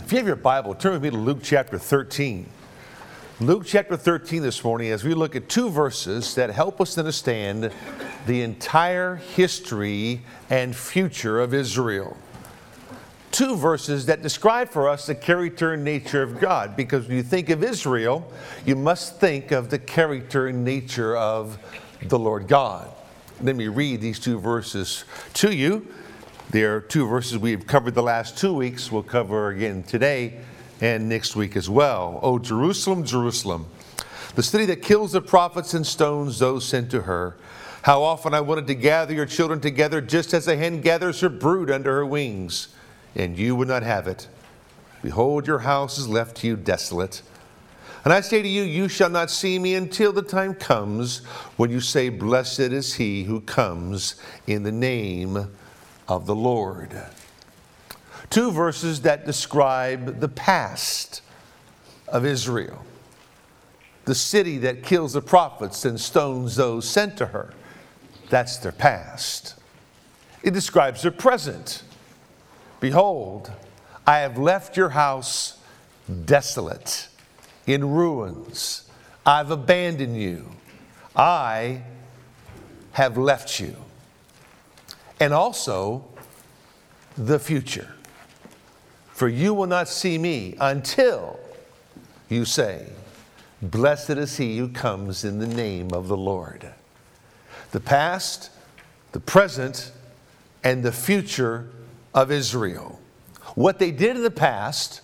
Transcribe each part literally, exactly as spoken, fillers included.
If you have your Bible, turn with me to Luke chapter thirteen. Luke chapter thirteen this morning, as we look at two verses that help us understand the entire history and future of Israel. Two verses that describe for us the character and nature of God, because when you think of Israel, you must think of the character and nature of the Lord God. Let me read these two verses to you. They are two verses we've covered the last two weeks. We'll cover again today and next week as well. O Jerusalem, Jerusalem, the city that kills the prophets and stones those sent to her. How often I wanted to gather your children together, just as a hen gathers her brood under her wings, and you would not have it. Behold, your house is left to you desolate. And I say to you, you shall not see me until the time comes when you say, blessed is he who comes in the name of the Lord. Two verses that describe the past of Israel. The city that kills the prophets and stones those sent to her. That's their past. It describes their present. Behold, I have left your house desolate, in ruins. I've abandoned you. I have left you. And also the future. For you will not see me until you say, blessed is he who comes in the name of the Lord. The past, the present, and the future of Israel. What they did in the past,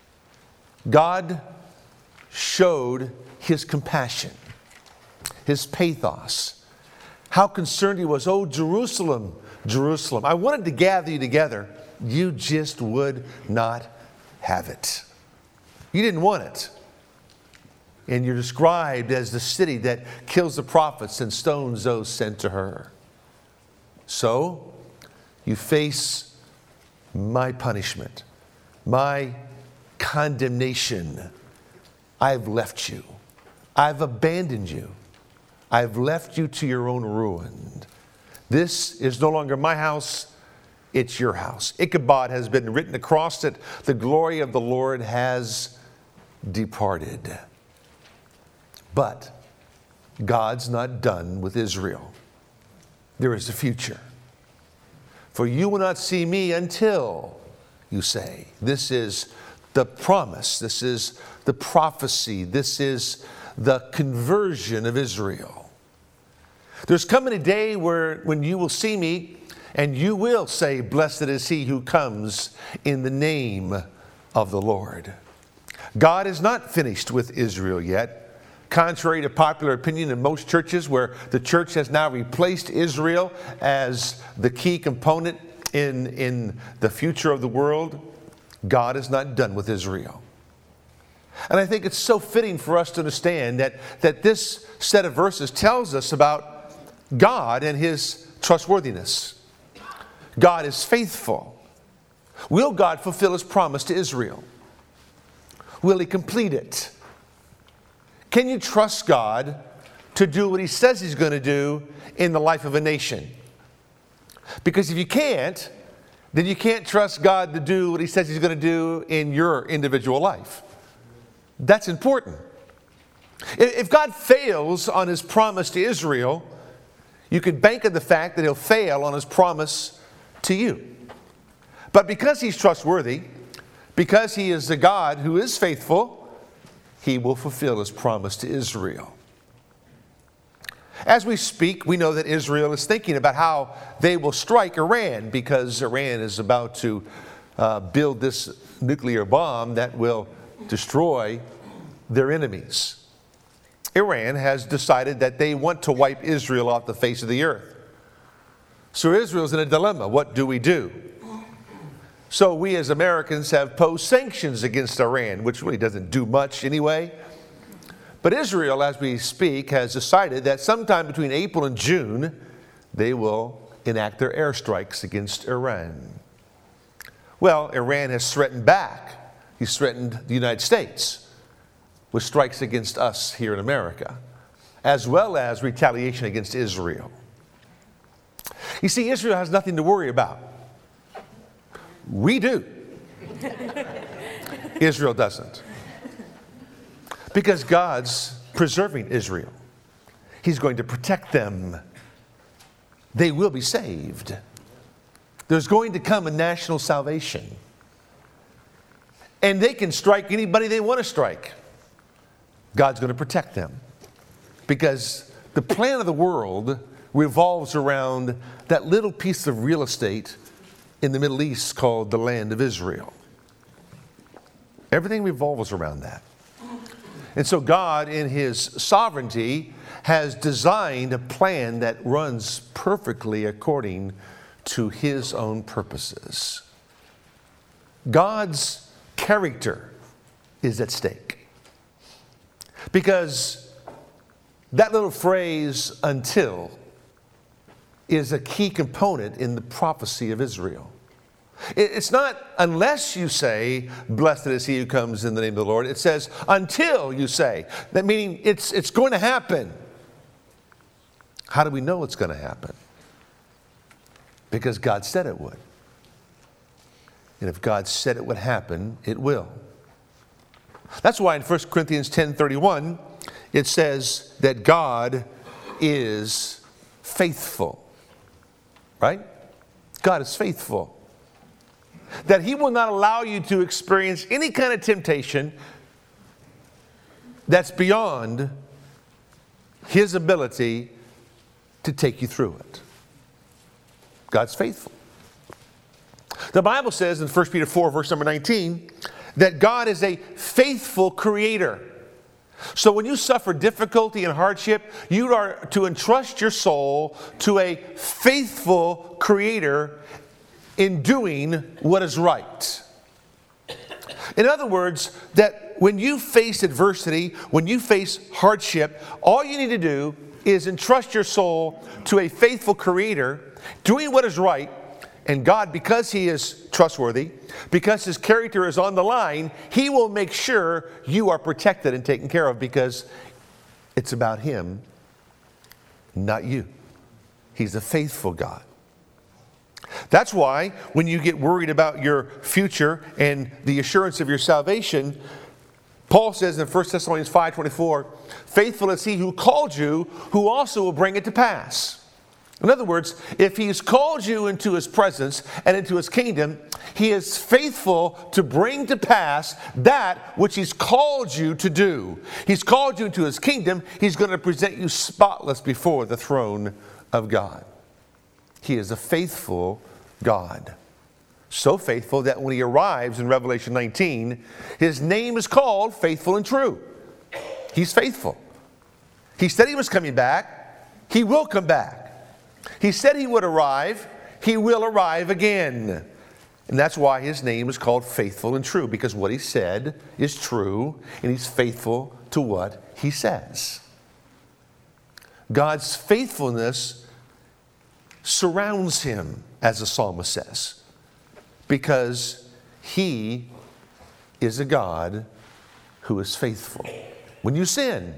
God showed his compassion, his pathos, how concerned he was. Oh, Jerusalem, Jerusalem, I wanted to gather you together. You just would not have it. You didn't want it. And you're described as the city that kills the prophets and stones those sent to her. So, you face my punishment, my condemnation. I've left you. I've abandoned you. I've left you to your own ruin. This is no longer my house, it's your house. Ichabod has been written across it. The glory of the Lord has departed. But God's not done with Israel. There is a future. For you will not see me until you say. This is the promise. This is the prophecy. This is the conversion of Israel. There's coming a day where when you will see me and you will say, blessed is he who comes in the name of the Lord. God is not finished with Israel yet. Contrary to popular opinion in most churches, where the church has now replaced Israel as the key component in, in the future of the world, God is not done with Israel. And I think it's so fitting for us to understand that, that this set of verses tells us about God and his trustworthiness. God is faithful. Will God fulfill his promise to Israel? Will he complete it? Can you trust God to do what he says he's going to do in the life of a nation? Because if you can't, then you can't trust God to do what he says he's going to do in your individual life. That's important. If God fails on his promise to Israel, you can bank on the fact that he'll fail on his promise to you. But because he's trustworthy, because he is the God who is faithful, he will fulfill his promise to Israel. As we speak, we know that Israel is thinking about how they will strike Iran, because Iran is about to uh, build this nuclear bomb that will destroy their enemies. Iran has decided that they want to wipe Israel off the face of the earth. So Israel's in a dilemma. What do we do? So we as Americans have posed sanctions against Iran, which really doesn't do much anyway. But Israel, as we speak, has decided that sometime between April and June, they will enact their airstrikes against Iran. Well, Iran has threatened back. He's threatened the United States with strikes against us here in America, as well as retaliation against Israel. You see, Israel has nothing to worry about. We do. Israel doesn't. Because God's preserving Israel. He's going to protect them. They will be saved. There's going to come a national salvation. And they can strike anybody they want to strike. God's going to protect them. Because the plan of the world revolves around that little piece of real estate in the Middle East called the land of Israel. Everything revolves around that. And so God, in His sovereignty, has designed a plan that runs perfectly according to His own purposes. God's character is at stake. Because that little phrase, until, is a key component in the prophecy of Israel. It's not unless you say, blessed is he who comes in the name of the Lord. It says, until you say. That meaning it's, it's going to happen. How do we know it's going to happen? Because God said it would. And if God said it would happen, it will. That's why in First Corinthians ten thirty-one, it says that God is faithful. Right? God is faithful. That He will not allow you to experience any kind of temptation that's beyond His ability to take you through it. God's faithful. The Bible says in First Peter four, verse number nineteen, that God is a faithful creator. So when you suffer difficulty and hardship, you are to entrust your soul to a faithful creator in doing what is right. In other words, that when you face adversity, when you face hardship, all you need to do is entrust your soul to a faithful creator, doing what is right, and God, because He is trustworthy, because His character is on the line, He will make sure you are protected and taken care of, because it's about Him, not you. He's a faithful God. That's why when you get worried about your future and the assurance of your salvation, Paul says in First Thessalonians five twenty-four, faithful is He who called you, who also will bring it to pass. In other words, if He's called you into His presence and into His kingdom, He is faithful to bring to pass that which He's called you to do. He's called you into His kingdom. He's going to present you spotless before the throne of God. He is a faithful God. So faithful that when He arrives in Revelation nineteen, His name is called Faithful and True. He's faithful. He said He was coming back. He will come back. He said He would arrive. He will arrive again. And that's why His name is called Faithful and True, because what He said is true, and He's faithful to what He says. God's faithfulness surrounds Him, as the psalmist says, because He is a God who is faithful. When you sin,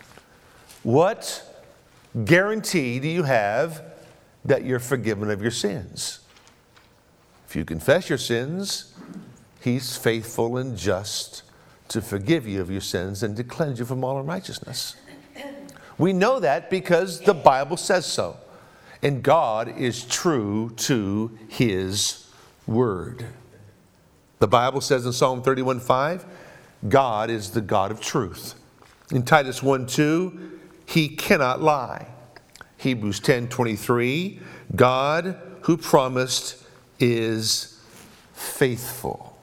what guarantee do you have that you're forgiven of your sins? If you confess your sins, He's faithful and just to forgive you of your sins and to cleanse you from all unrighteousness. We know that because the Bible says so. And God is true to His word. The Bible says in Psalm thirty-one five, God is the God of truth. In Titus one two, He cannot lie. Hebrews ten twenty-three, God who promised is faithful.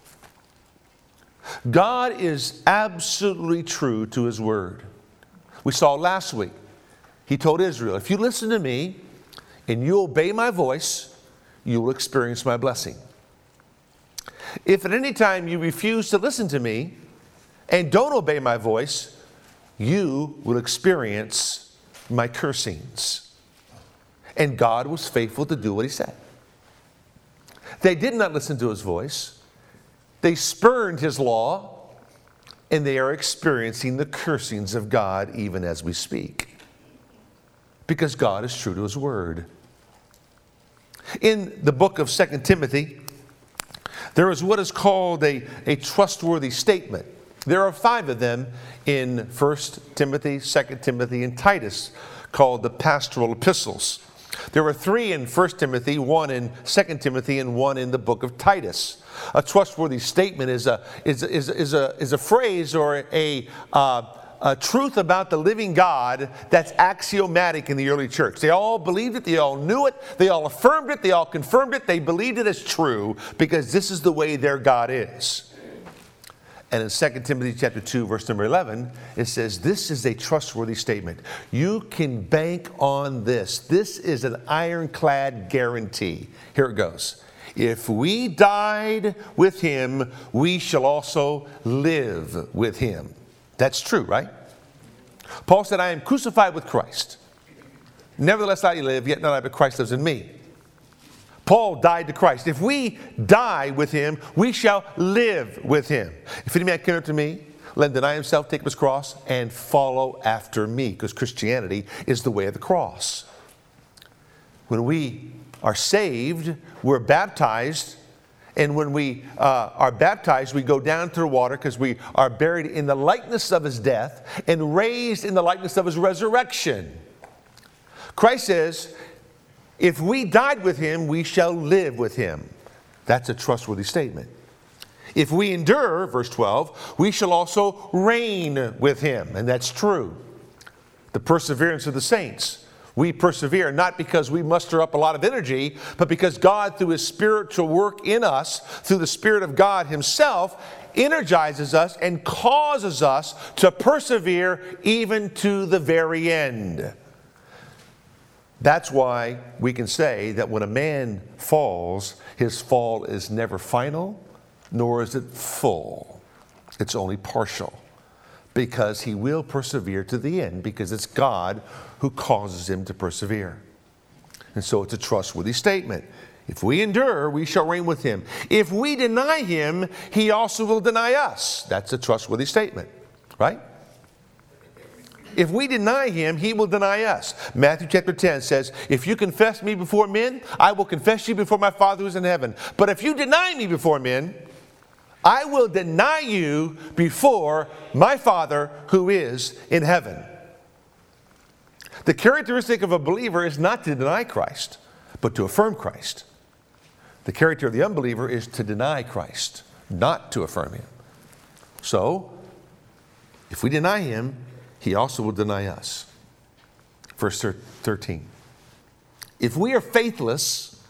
God is absolutely true to His word. We saw last week, He told Israel, if you listen to me and you obey my voice, you will experience my blessing. If at any time you refuse to listen to me and don't obey my voice, you will experience my cursings. And God was faithful to do what He said. They did not listen to His voice. They spurned His law, and they are experiencing the cursings of God even as we speak. Because God is true to His word. In the book of Second Timothy, There is what is called a, a trustworthy statement. There are five of them in First Timothy, Second Timothy, and Titus, called the pastoral epistles. There were three in First Timothy, one in Second Timothy, and one in the book of Titus. A trustworthy statement is a, is, is, is a, is a phrase or a, uh, a truth about the living God that's axiomatic in the early church. They all believed it, they all knew it, they all affirmed it, they all confirmed it, they believed it as true because this is the way their God is. And in Second Timothy chapter two, verse number eleven, it says, this is a trustworthy statement. You can bank on this. This is an ironclad guarantee. Here it goes. If we died with him, we shall also live with him. That's true, right? Paul said, I am crucified with Christ. Nevertheless I live, yet not I, but Christ lives in me. Paul died to Christ. If we die with him, we shall live with him. If any man come unto me, let him deny himself, take up his cross, and follow after me. Because Christianity is the way of the cross. When we are saved, we're baptized. And when we uh, are baptized, we go down to the water because we are buried in the likeness of his death and raised in the likeness of his resurrection. Christ says, if we died with him, we shall live with him. That's a trustworthy statement. If we endure, verse twelve, we shall also reign with him. And that's true. The perseverance of the saints. We persevere not because we muster up a lot of energy, but because God, through his spiritual work in us, through the Spirit of God himself, energizes us and causes us to persevere even to the very end. That's why we can say that when a man falls, his fall is never final, nor is it full. It's only partial. Because he will persevere to the end, because it's God who causes him to persevere. And so it's a trustworthy statement. If we endure, we shall reign with him. If we deny him, he also will deny us. That's a trustworthy statement, right? If we deny him, he will deny us. Matthew chapter ten says, if you confess me before men, I will confess you before my Father who is in heaven. But if you deny me before men, I will deny you before my Father who is in heaven. The characteristic of a believer is not to deny Christ, but to affirm Christ. The character of the unbeliever is to deny Christ, not to affirm him. So, if we deny him, he also will deny us. Verse thirteen. If we are faithless,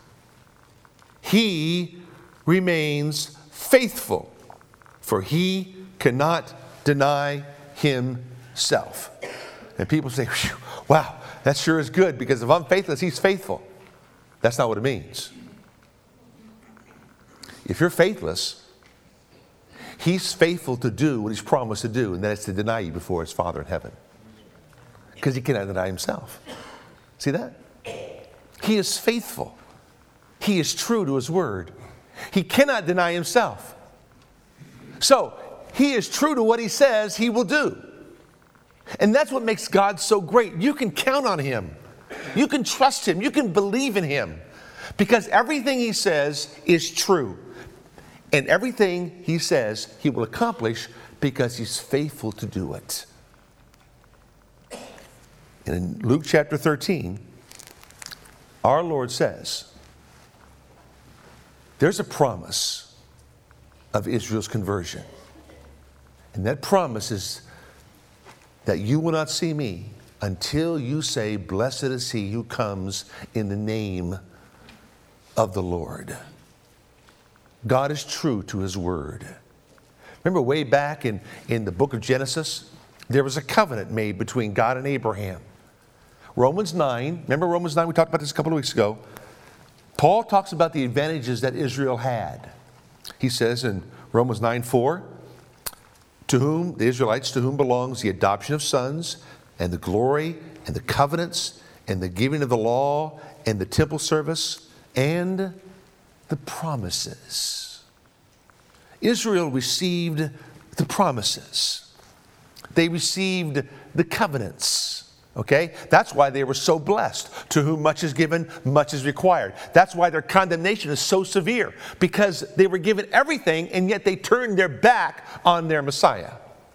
he remains faithful, for he cannot deny himself. And people say, wow, that sure is good, because if I'm faithless, he's faithful. That's not what it means. If you're faithless, he's faithful to do what he's promised to do, and that is to deny you before his Father in heaven. Because he cannot deny himself. See that? He is faithful. He is true to his word. He cannot deny himself. So, he is true to what he says he will do. And that's what makes God so great. You can count on him. You can trust him. You can believe in him. Because everything he says is true. And everything he says he will accomplish because he's faithful to do it. And in Luke chapter thirteen, our Lord says, there's a promise of Israel's conversion. And that promise is that you will not see me until you say, blessed is he who comes in the name of the Lord. God is true to his word. Remember way back in, in the book of Genesis, there was a covenant made between God and Abraham. Romans nine, remember Romans nine, we talked about this a couple of weeks ago. Paul talks about the advantages that Israel had. He says in Romans nine four, to whom, the Israelites, to whom belongs the adoption of sons, and the glory, and the covenants, and the giving of the law, and the temple service, and the promises. Israel received the promises. They received the covenants. Okay? That's why they were so blessed. To whom much is given, much is required. That's why their condemnation is so severe, because they were given everything and yet they turned their back on their Messiah.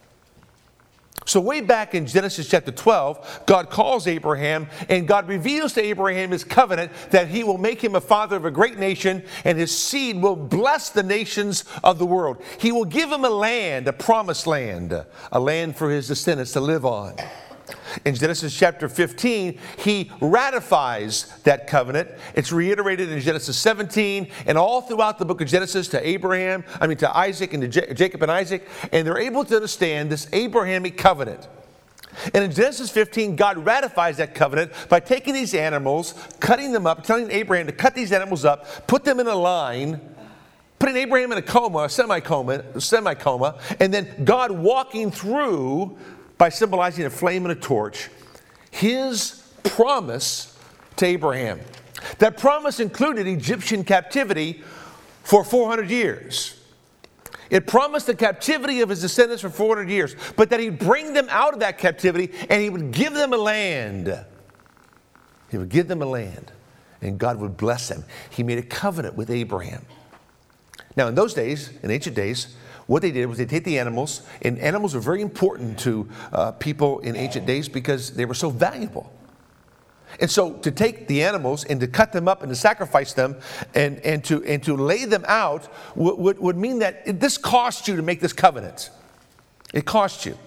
So way back in Genesis chapter twelve, God calls Abraham, and God reveals to Abraham his covenant that he will make him a father of a great nation, and his seed will bless the nations of the world. He will give him a land, a promised land, a land for his descendants to live on. In Genesis chapter fifteen, he ratifies that covenant. It's reiterated in Genesis seventeen and all throughout the book of Genesis to Abraham, I mean to Isaac and to J- Jacob and Isaac, and they're able to understand this Abrahamic covenant. And in Genesis fifteen, God ratifies that covenant by taking these animals, cutting them up, telling Abraham to cut these animals up, put them in a line, putting Abraham in a coma, a semi-coma, semi-coma, and then God walking through, by symbolizing a flame and a torch, his promise to Abraham. That promise included Egyptian captivity for four hundred years. It promised the captivity of his descendants for four hundred years, but that he'd bring them out of that captivity and he would give them a land. He would give them a land, and God would bless them. He made a covenant with Abraham. Now, in those days, in ancient days, what they did was they take the animals, and animals were very important to uh, people in ancient days because they were so valuable. And so to take the animals and to cut them up and to sacrifice them and, and, to, and to lay them out would, would, would mean that it, this cost you to make this covenant. It cost you.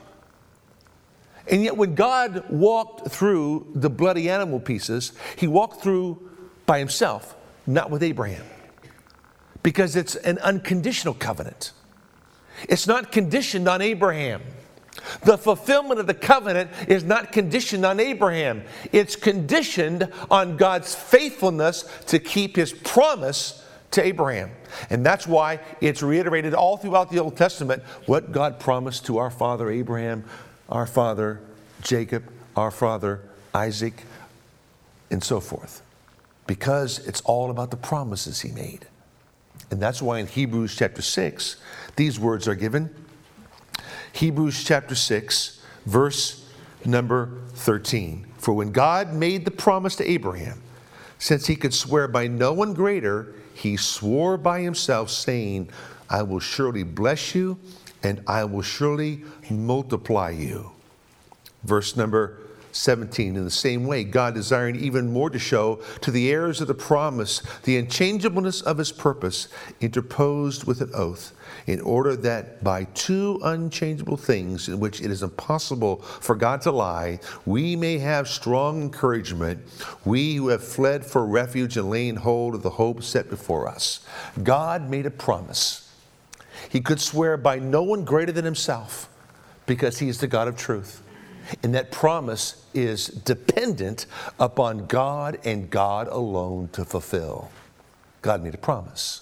And yet when God walked through the bloody animal pieces, he walked through by himself, not with Abraham. Because it's an unconditional covenant. It's not conditioned on Abraham. The fulfillment of the covenant is not conditioned on Abraham. It's conditioned on God's faithfulness to keep his promise to Abraham. And that's why it's reiterated all throughout the Old Testament what God promised to our father Abraham, our father Jacob, our father Isaac, and so forth. Because it's all about the promises he made. And that's why in Hebrews chapter six, these words are given. Hebrews chapter six, verse number thirteen. For when God made the promise to Abraham, since he could swear by no one greater, he swore by himself, saying, I will surely bless you, and I will surely multiply you. Verse number seventeen, in the same way, God desiring even more to show to the heirs of the promise the unchangeableness of his purpose, interposed with an oath, in order that by two unchangeable things in which it is impossible for God to lie, we may have strong encouragement, we who have fled for refuge and laid hold of the hope set before us. God made a promise. He could swear by no one greater than himself, because he is the God of truth. And that promise is dependent upon God and God alone to fulfill. God made a promise.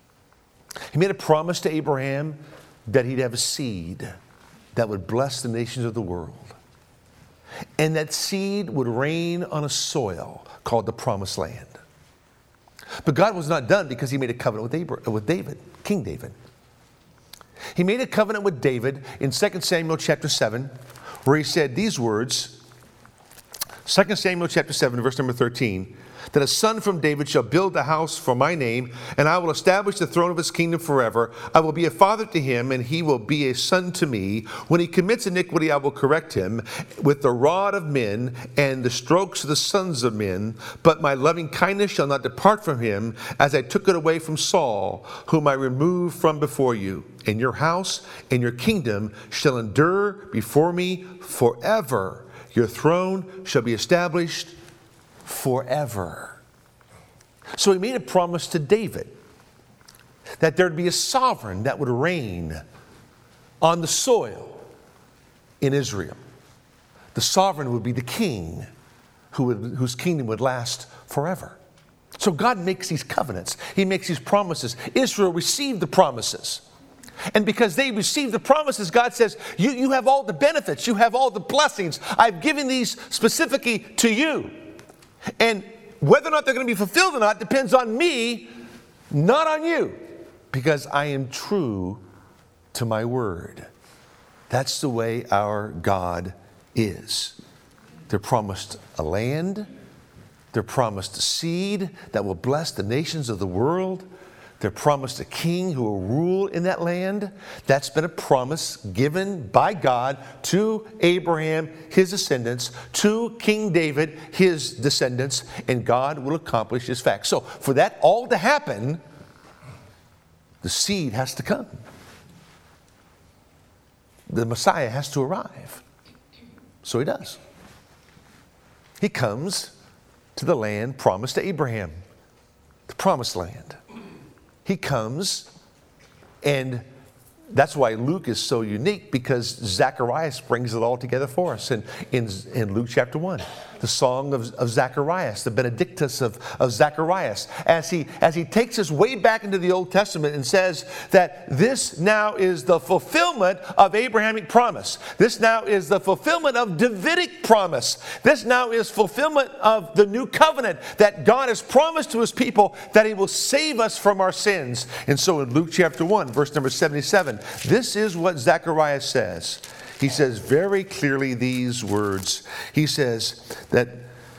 He made a promise to Abraham that he'd have a seed that would bless the nations of the world. And that seed would rain on a soil called the Promised Land. But God was not done because he made a covenant with Abraham, with David, King David. He made a covenant with David in Second Samuel chapter seven, where he said these words, Second Samuel chapter seven, verse number thirteen, that a son from David shall build a house for my name, and I will establish the throne of his kingdom forever. I will be a father to him, and he will be a son to me. When he commits iniquity, I will correct him with the rod of men and the strokes of the sons of men. But my loving kindness shall not depart from him, as I took it away from Saul, whom I removed from before you. And your house and your kingdom shall endure before me forever. Your throne shall be established forever. So he made a promise to David that there'd be a sovereign that would reign on the soil in Israel. The sovereign would be the king who would, whose kingdom would last forever. So God makes these covenants. He makes these promises. Israel received the promises. And because they received the promises, God says, you, you have all the benefits. You have all the blessings. I've given these specifically to you. And whether or not they're going to be fulfilled or not depends on me, not on you. Because I am true to my word. That's the way our God is. They're promised a land. They're promised a seed that will bless the nations of the world. They're promised a king who will rule in that land. That's been a promise given by God to Abraham, his descendants, to King David, his descendants, and God will accomplish his fact. So for that all to happen, the seed has to come. The Messiah has to arrive. So he does. He comes to the land promised to Abraham, the promised land. He comes, and that's why Luke is so unique, because Zacharias brings it all together for us in, in, in Luke chapter one. The song of, of Zacharias, the Benedictus of, of Zacharias, as he, as he takes us way back into the Old Testament and says that this now is the fulfillment of Abrahamic promise. This now is the fulfillment of Davidic promise. This now is fulfillment of the new covenant that God has promised to his people, that he will save us from our sins. And so in Luke chapter one, verse number seventy-seven, this is what Zacharias says. He says very clearly these words. He says that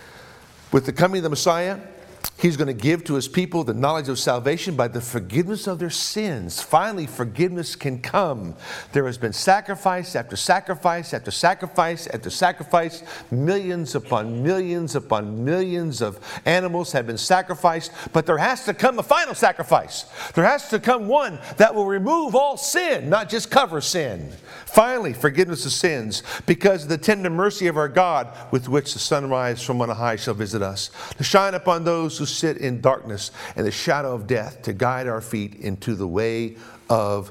with the coming of the Messiah, he's going to give to his people the knowledge of salvation by the forgiveness of their sins. Finally, forgiveness can come. There has been sacrifice after sacrifice after sacrifice after sacrifice. Millions upon millions upon millions of animals have been sacrificed. But there has to come a final sacrifice. There has to come one that will remove all sin, not just cover sin. Finally, forgiveness of sins, because of the tender mercy of our God, with which the sunrise from on high shall visit us, to shine upon those who sit in darkness and the shadow of death, to guide our feet into the way of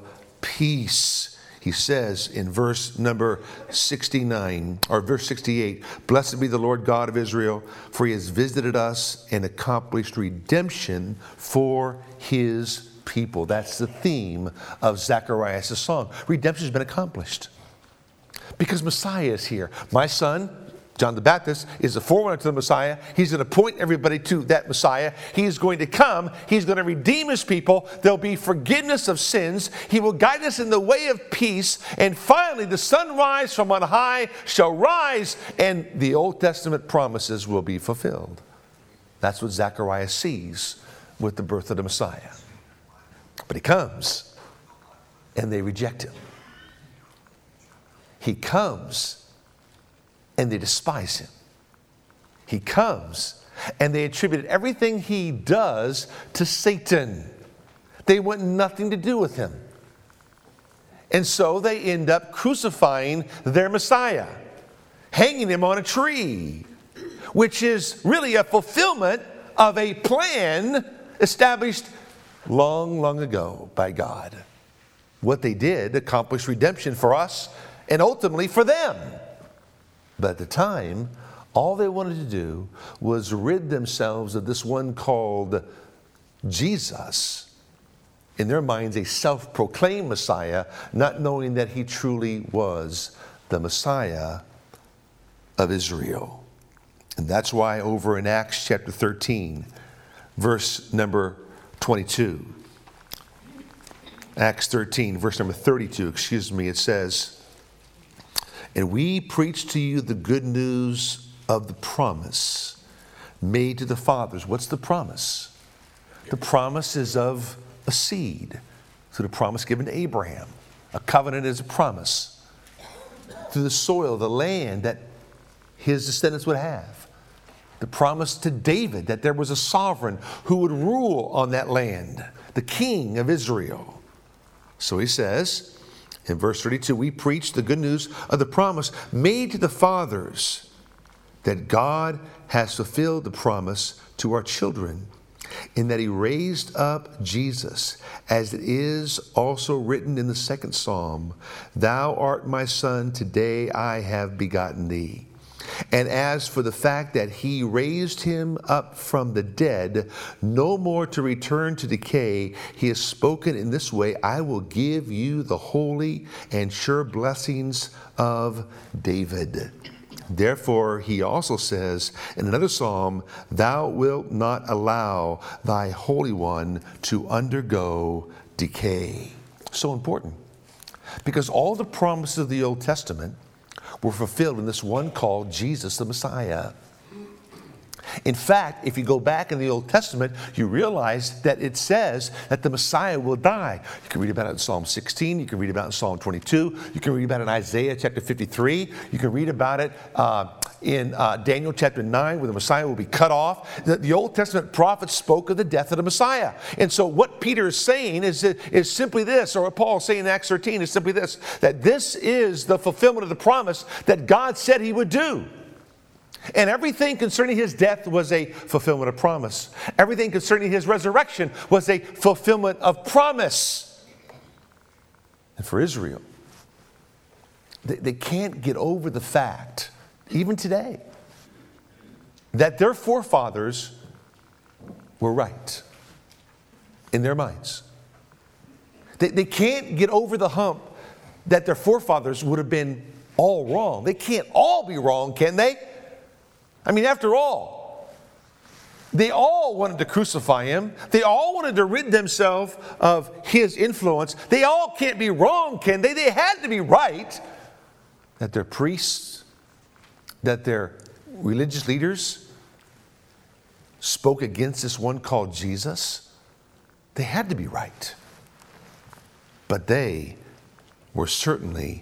peace. He says in verse number sixty-nine, or verse sixty-eight, blessed be the Lord God of Israel, for he has visited us and accomplished redemption for his people. That's the theme of Zacharias' song. Redemption has been accomplished because Messiah is here. My son, John the Baptist, is the forerunner to the Messiah. He's going to point everybody to that Messiah. He's going to come. He's going to redeem his people. There'll be forgiveness of sins. He will guide us in the way of peace. And finally, the sunrise from on high shall rise, and the Old Testament promises will be fulfilled. That's what Zacharias sees with the birth of the Messiah. But he comes, and they reject him. He comes, and they despise him. He comes, and they attributed everything he does to Satan. They want nothing to do with him. And so they end up crucifying their Messiah, hanging him on a tree, which is really a fulfillment of a plan established long, long ago by God. What they did accomplished redemption for us and ultimately for them. But at the time, all they wanted to do was rid themselves of this one called Jesus. In their minds, a self-proclaimed Messiah, not knowing that he truly was the Messiah of Israel. And that's why over in Acts chapter thirteen, verse number twenty-two, Acts thirteen, verse number thirty-two, excuse me, it says, and we preach to you the good news of the promise made to the fathers. What's the promise? The promise is of a seed. So the promise given to Abraham. A covenant is a promise. Through the soil, the land that his descendants would have. The promise to David that there was a sovereign who would rule on that land. The king of Israel. So he says, in verse thirty-two, we preach the good news of the promise made to the fathers, that God has fulfilled the promise to our children, in that he raised up Jesus, as it is also written in the second psalm, thou art my son, today I have begotten thee. And as for the fact that he raised him up from the dead, no more to return to decay, he has spoken in this way, I will give you the holy and sure blessings of David. Therefore, he also says in another psalm, thou wilt not allow thy Holy One to undergo decay. So important, because all the promises of the Old Testament were fulfilled in this one called Jesus the Messiah. In fact, if you go back in the Old Testament, you realize that it says that the Messiah will die. You can read about it in Psalm sixteen. You can read about it in Psalm twenty-two. You can read about it in Isaiah chapter fifty-three. You can read about it uh, in uh, Daniel chapter nine, where the Messiah will be cut off. The, the Old Testament prophets spoke of the death of the Messiah. And so what Peter is saying is, is simply this, or what Paul is saying in Acts thirteen is simply this, that this is the fulfillment of the promise that God said he would do. And everything concerning his death was a fulfillment of promise. Everything concerning his resurrection was a fulfillment of promise. And for Israel, they, they can't get over the fact, even today, that their forefathers were right in their minds. They, they can't get over the hump that their forefathers would have been all wrong. They can't all be wrong, can they? I mean, after all, they all wanted to crucify him. They all wanted to rid themselves of his influence. They all can't be wrong, can they? They had to be right. That their priests, that their religious leaders spoke against this one called Jesus. They had to be right. But they were certainly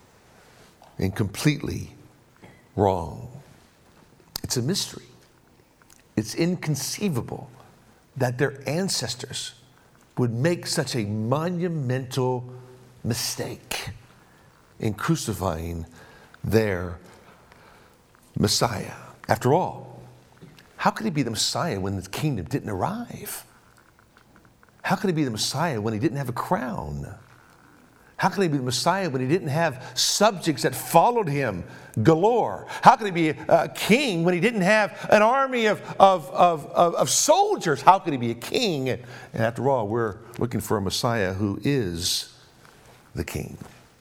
and completely wrong. It's a mystery. It's inconceivable that their ancestors would make such a monumental mistake in crucifying their Messiah. After all, how could he be the Messiah when the kingdom didn't arrive? How could he be the Messiah when he didn't have a crown? How could he be the Messiah when he didn't have subjects that followed him galore? How could he be a king when he didn't have an army of, of, of, of, of soldiers? How could he be a king? And, and after all, we're looking for a Messiah who is the king.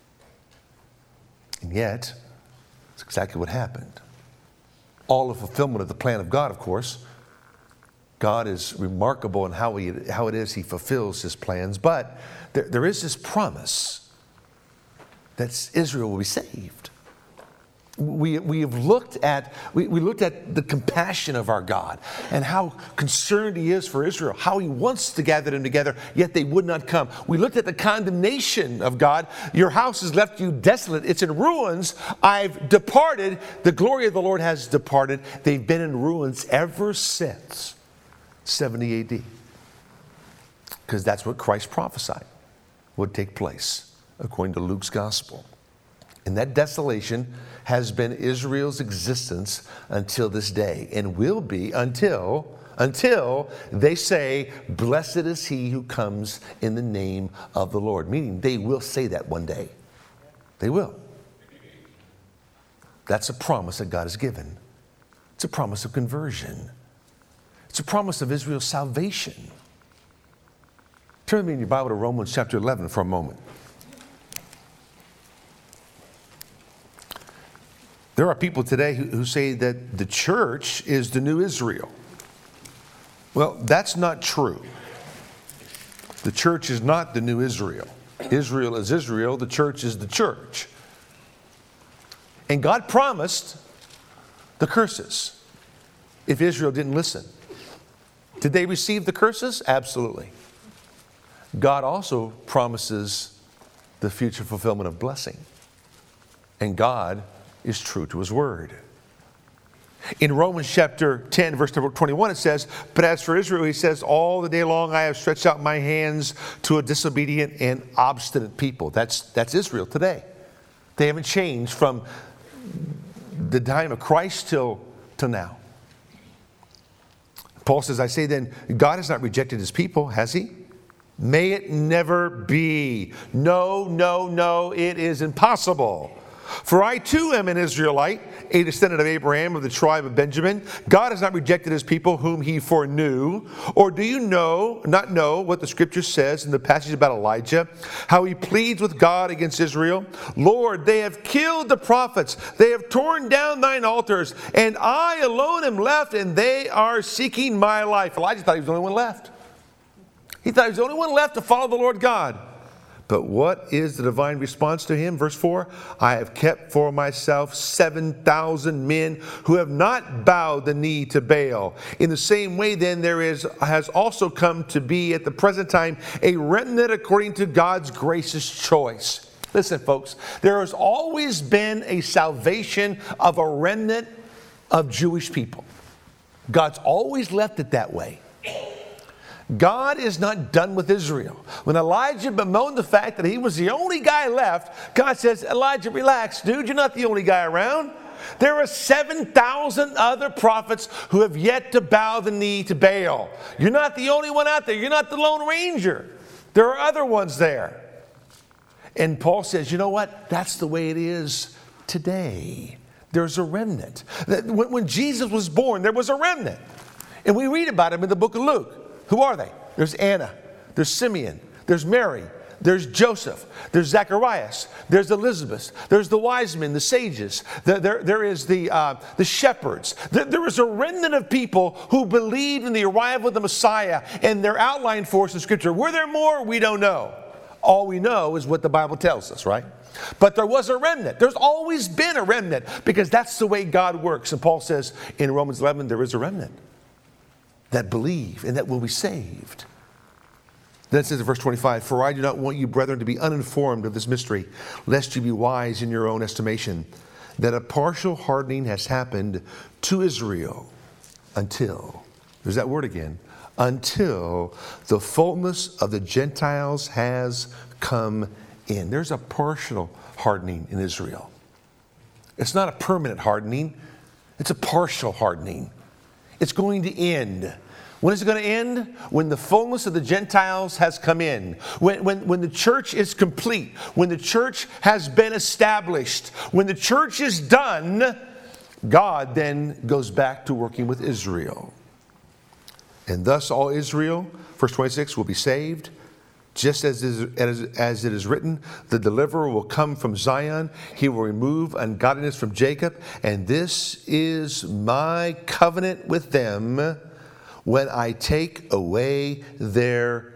And yet, that's exactly what happened. All the fulfillment of the plan of God, of course. God is remarkable in how, he, how it is he fulfills his plans. But there, there is this promise that Israel will be saved. We, we have looked at, we, we looked at the compassion of our God and how concerned he is for Israel, how he wants to gather them together, yet they would not come. We looked at the condemnation of God. Your house has left you desolate. It's in ruins. I've departed. The glory of the Lord has departed. They've been in ruins ever since seventy A D. Because that's what Christ prophesied would take place according to Luke's gospel. And that desolation has been Israel's existence until this day, and will be until, until they say, blessed is he who comes in the name of the Lord. Meaning they will say that one day. They will. That's a promise that God has given. It's a promise of conversion. It's a promise of Israel's salvation. Turn with me in your Bible to Romans chapter eleven for a moment. There are people today who, who say that the church is the new Israel. Well, that's not true. The church is not the new Israel. Israel is Israel. The church is the church. And God promised the curses if Israel didn't listen. Did they receive the curses? Absolutely. God also promises the future fulfillment of blessing. And God is true to his word. In Romans chapter ten, verse number twenty-one, it says, but as for Israel, he says, all the day long I have stretched out my hands to a disobedient and obstinate people. That's, that's Israel today. They haven't changed from the time of Christ till, till now. Paul says, I say then, God has not rejected his people, has he? May it never be. No, no, no, it is impossible. For I too am an Israelite, a descendant of Abraham of the tribe of Benjamin. God has not rejected his people whom he foreknew. Or do you know, not know what the scripture says in the passage about Elijah, how he pleads with God against Israel? Lord, they have killed the prophets. They have torn down thine altars, and I alone am left, and they are seeking my life. Elijah thought he was the only one left. He thought he was the only one left to follow the Lord God. But what is the divine response to him? Verse four, I have kept for myself seven thousand men who have not bowed the knee to Baal. In the same way, then, there is has also come to be at the present time a remnant according to God's gracious choice. Listen, folks, there has always been a salvation of a remnant of Jewish people. God's always left it that way. God is not done with Israel. When Elijah bemoaned the fact that he was the only guy left, God says, Elijah, relax, dude, you're not the only guy around. There are seven thousand other prophets who have yet to bow the knee to Baal. You're not the only one out there. You're not the Lone Ranger. There are other ones there. And Paul says, you know what? That's the way it is today. There's a remnant. When Jesus was born, there was a remnant. And we read about him in the book of Luke. Who are they? There's Anna, there's Simeon, there's Mary, there's Joseph, there's Zacharias, there's Elizabeth, there's the wise men, the sages, there, there, there is the, uh, the shepherds. There, there is a remnant of people who believed in the arrival of the Messiah, and they're outlined for us in Scripture. Were there more? We don't know. All we know is what the Bible tells us, right? But there was a remnant. There's always been a remnant because that's the way God works. And Paul says in Romans eleven, there is a remnant that believe and that will be saved. Then it says in verse twenty-five, for I do not want you, brethren, to be uninformed of this mystery, lest you be wise in your own estimation, that a partial hardening has happened to Israel until, there's that word again, until the fullness of the Gentiles has come in. There's a partial hardening in Israel. It's not a permanent hardening. It's a partial hardening. It's going to end. When is it going to end? When the fullness of the Gentiles has come in. When, when, when the church is complete. When the church has been established. When the church is done, God then goes back to working with Israel. And thus all Israel, verse twenty-six, will be saved. Just as, is, as, as it is written, the deliverer will come from Zion. He will remove ungodliness from Jacob. And this is my covenant with them when I take away their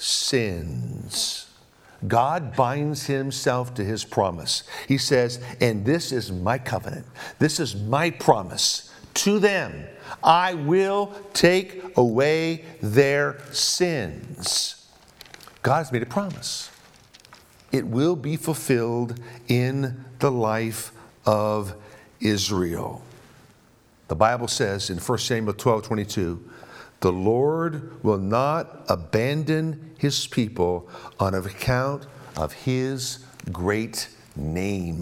sins. God binds himself to his promise. He says, and this is my covenant. This is my promise to them. I will take away their sins. God has made a promise. It will be fulfilled in the life of Israel. The Bible says in First Samuel twelve twenty-two, the Lord will not abandon his people on account of his great name.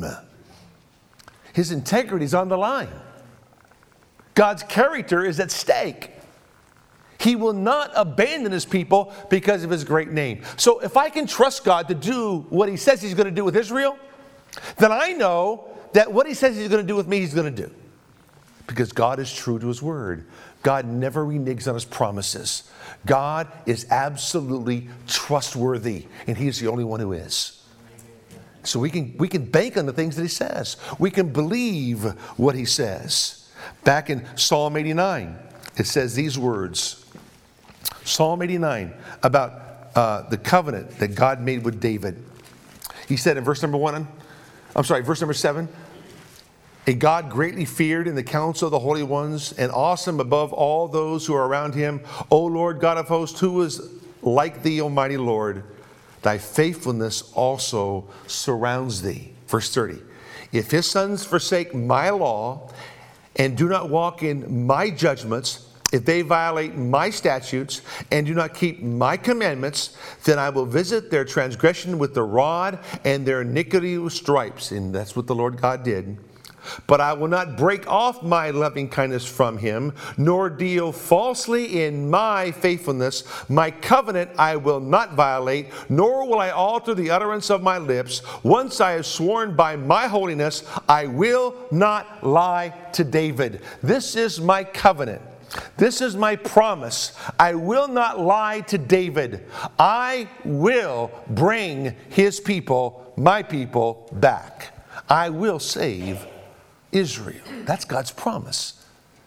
His integrity is on the line. God's character is at stake. He will not abandon his people because of his great name. So if I can trust God to do what he says he's going to do with Israel, then I know that what he says he's going to do with me, he's going to do. Because God is true to his word. God never reneges on his promises. God is absolutely trustworthy, and he's the only one who is. So we can, we can bank on the things that he says. We can believe what he says. Back in Psalm eighty-nine, it says these words. Psalm eighty-nine, about uh, the covenant that God made with David. He said in verse number one, I'm sorry, verse number seven, a God greatly feared in the council of the holy ones and awesome above all those who are around him. O Lord God of hosts, who is like thee, Almighty Lord? Thy faithfulness also surrounds thee. Verse thirty, if his sons forsake my law and do not walk in my judgments, if they violate my statutes and do not keep my commandments, then I will visit their transgression with the rod and their iniquity with stripes. And that's what the Lord God did. But I will not break off my loving kindness from him, nor deal falsely in my faithfulness. My covenant I will not violate, nor will I alter the utterance of my lips. Once I have sworn by my holiness, I will not lie to David. This is my covenant. This is my promise. I will not lie to David. I will bring his people, my people, back. I will save Israel. That's God's promise.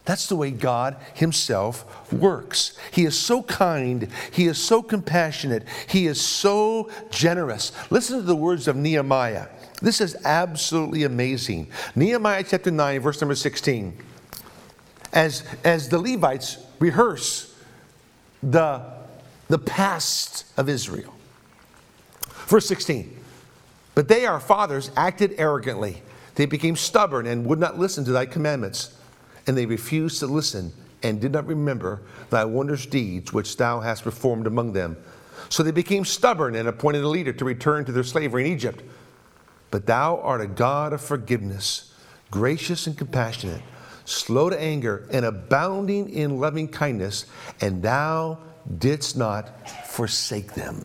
That's the way God himself works. He is so kind. He is so compassionate. He is so generous. Listen to the words of Nehemiah. This is absolutely amazing. Nehemiah chapter nine, verse number sixteen. As, as the Levites rehearse the, the past of Israel. Verse sixteen. But they, our fathers, acted arrogantly. They became stubborn and would not listen to thy commandments. And they refused to listen and did not remember thy wondrous deeds which thou hast performed among them. So they became stubborn and appointed a leader to return to their slavery in Egypt. But thou art a God of forgiveness, gracious and compassionate, slow to anger, and abounding in loving kindness, and thou didst not forsake them.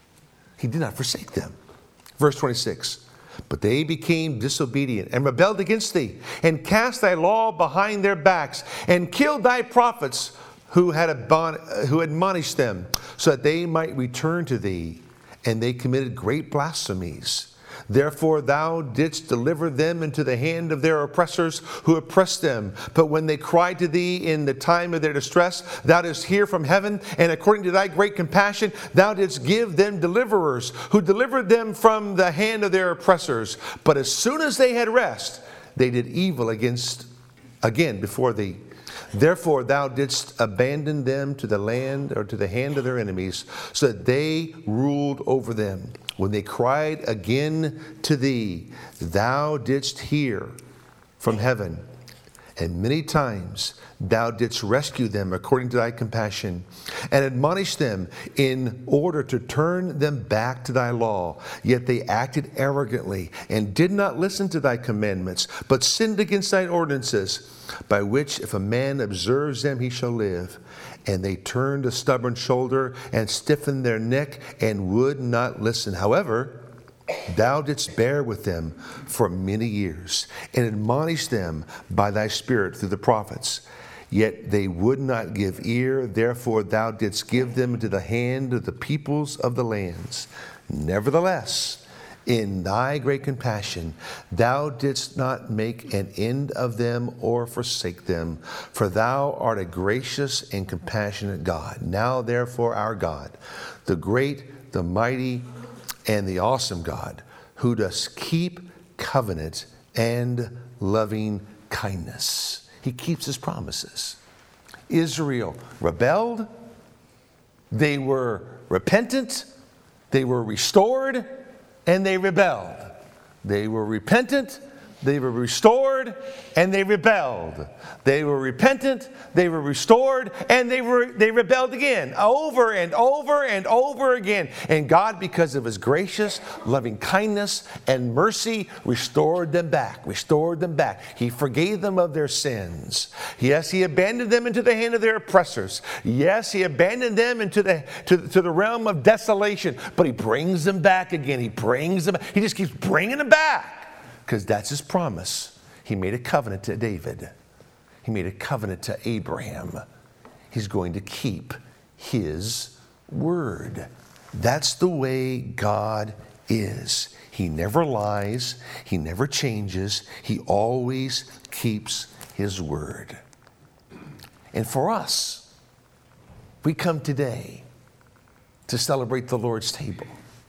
He did not forsake them. Verse twenty-six. But they became disobedient and rebelled against thee, and cast thy law behind their backs, and killed thy prophets who had admon- who admonished them, so that they might return to thee. And they committed great blasphemies. Therefore thou didst deliver them into the hand of their oppressors who oppressed them. But when they cried to thee in the time of their distress, thou didst hear from heaven, and according to thy great compassion, thou didst give them deliverers, who delivered them from the hand of their oppressors. But as soon as they had rest, they did evil against again before thee. Therefore thou didst abandon them to the land or to the hand of their enemies, so that they ruled over them. When they cried again to thee, thou didst hear from heaven, and many times thou didst rescue them according to thy compassion, and admonish them in order to turn them back to thy law. Yet they acted arrogantly, and did not listen to thy commandments, but sinned against thine ordinances, by which if a man observes them, he shall live. And they turned a stubborn shoulder, and stiffened their neck, and would not listen. However, thou didst bear with them for many years, and admonished them by thy Spirit through the prophets. Yet they would not give ear. Therefore thou didst give them into the hand of the peoples of the lands. Nevertheless, in thy great compassion, thou didst not make an end of them or forsake them, for thou art a gracious and compassionate God. Now therefore our God, the great, the mighty, and the awesome God, who does keep covenant and loving kindness. He keeps his promises. Israel rebelled. They were repentant. They were restored. And they rebelled. They were repentant, they were restored, and they rebelled. They were repentant, they were restored, and they were they rebelled again, over and over and over again. And God, because of his gracious, loving kindness and mercy, restored them back, restored them back. He forgave them of their sins. Yes, he abandoned them into the hand of their oppressors. Yes, he abandoned them into the to, to the realm of desolation, but he brings them back again. He brings them, he just keeps bringing them back. Because that's his promise. He made a covenant to David. He made a covenant to Abraham. He's going to keep his word. That's the way God is. He never lies. He never changes. He always keeps his word. And for us, we come today to celebrate the Lord's table.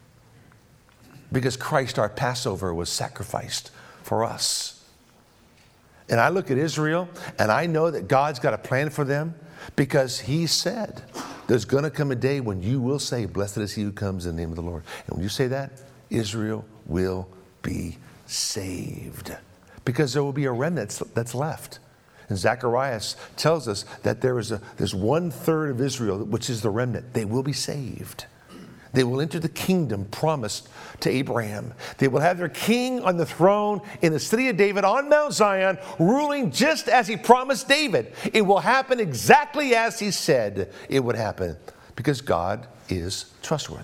Because Christ, our Passover, was sacrificed for us. And I look at Israel, and I know that God's got a plan for them, because he said, there's going to come a day when you will say, blessed is he who comes in the name of the Lord. And when you say that, Israel will be saved. Because there will be a remnant that's left. And Zacharias tells us that there is a, there's one third of Israel, which is the remnant. They will be saved. They will enter the kingdom promised to Abraham. They will have their king on the throne in the city of David on Mount Zion, ruling just as he promised David. It will happen exactly as he said it would happen, because God is trustworthy.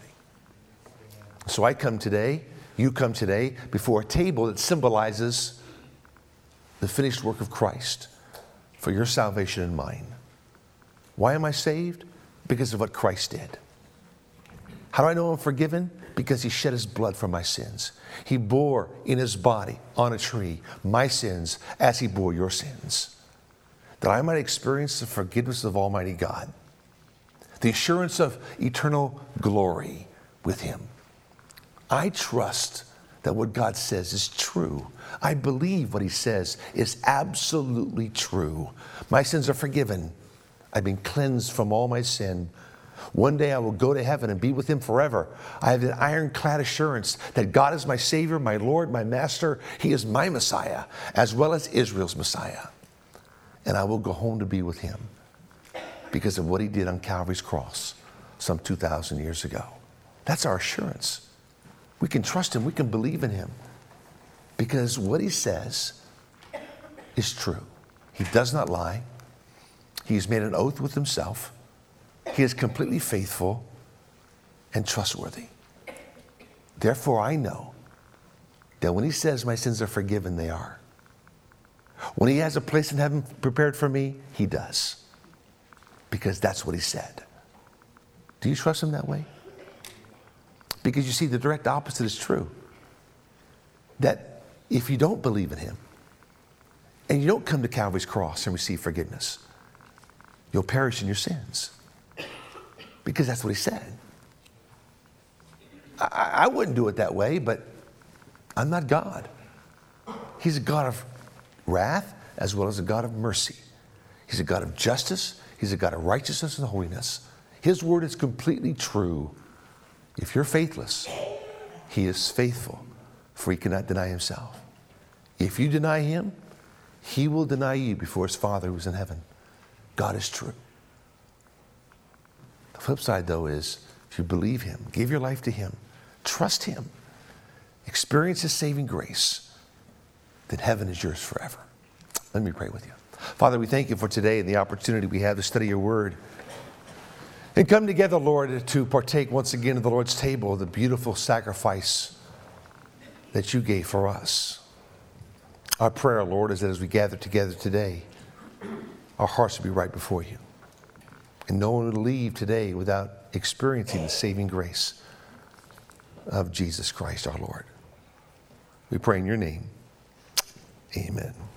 So I come today, you come today, before a table that symbolizes the finished work of Christ for your salvation and mine. Why am I saved? Because of what Christ did. How do I know I'm forgiven? Because he shed his blood for my sins. He bore in his body on a tree my sins as he bore your sins. that I might experience the forgiveness of Almighty God, the assurance of eternal glory with him. I trust that what God says is true. I believe what he says is absolutely true. My sins are forgiven. I've been cleansed from all my sin. One day I will go to heaven and be with him forever. I have an ironclad assurance that God is my Savior, my Lord, my Master. He is my Messiah, as well as Israel's Messiah. And I will go home to be with him because of what he did on Calvary's cross some two thousand years ago. That's our assurance. We can trust him. We can believe in him because what he says is true. He does not lie. He has made an oath with himself. He is completely faithful and trustworthy. Therefore, I know that when he says my sins are forgiven, they are. When he has a place in heaven prepared for me, he does. Because that's what he said. Do you trust him that way? Because you see, the direct opposite is true. That if you don't believe in him, and you don't come to Calvary's cross and receive forgiveness, you'll perish in your sins. Because that's what he said. I, I wouldn't do it that way, but I'm not God. He's a God of wrath as well as a God of mercy. He's a God of justice. He's a God of righteousness and holiness. His word is completely true. If you're faithless, he is faithful, for he cannot deny himself. If you deny him, he will deny you before his Father who is in heaven. God is true. The flip side, though, is if you believe him, give your life to him, trust him, experience his saving grace, then heaven is yours forever. Let me pray with you. Father, we thank you for today and the opportunity we have to study your word. And come together, Lord, to partake once again of the Lord's table, the beautiful sacrifice that you gave for us. Our prayer, Lord, is that as we gather together today, our hearts will be right before you. And no one will leave today without experiencing the saving grace of Jesus Christ our Lord. We pray in your name. Amen.